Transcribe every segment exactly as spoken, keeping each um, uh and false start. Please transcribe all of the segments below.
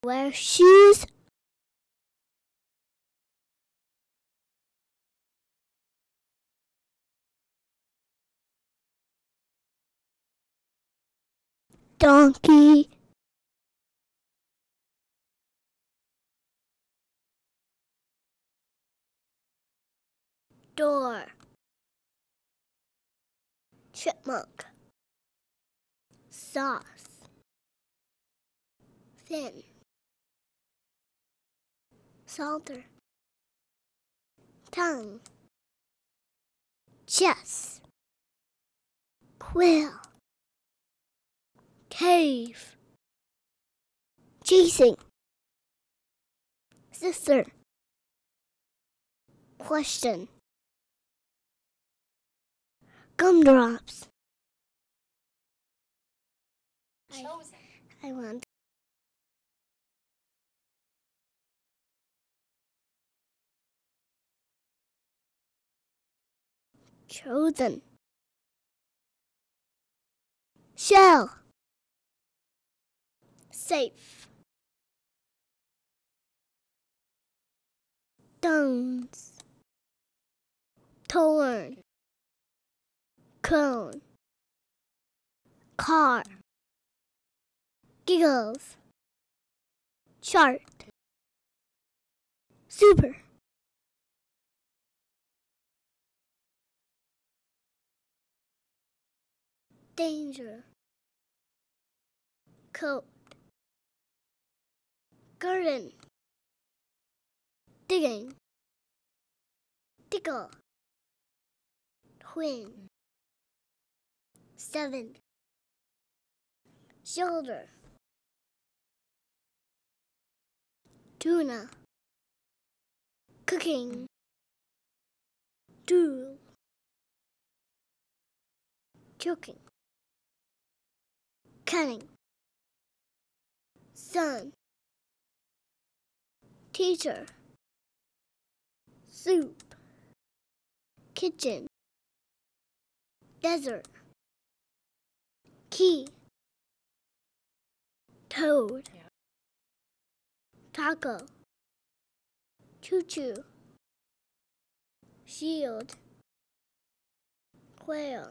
Wear shoes. Donkey. Door. Chipmunk. Sauce. Fin. Salter. Tongue. Chess. Quill. Cave. Chasing. Sister. Question. Gumdrops. Chosen. I, I want. Chosen. Shell. Safe. Stones. Torn. Cone. Car. Giggles. Chart. Super. Danger. Coat. Garden. Digging. Tickle. Twin. Seven. Shoulder. Tuna. Cooking. Drool. Choking. Cutting. Sun. Teacher. Soup. Kitchen. Desert. Key. Toad. Yeah. Taco. Choo-choo. Shield. Whale.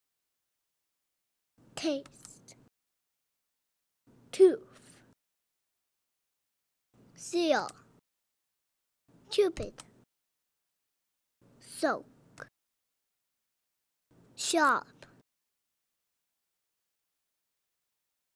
Taste. Tooth. Seal. Cupid. Soak. Shop.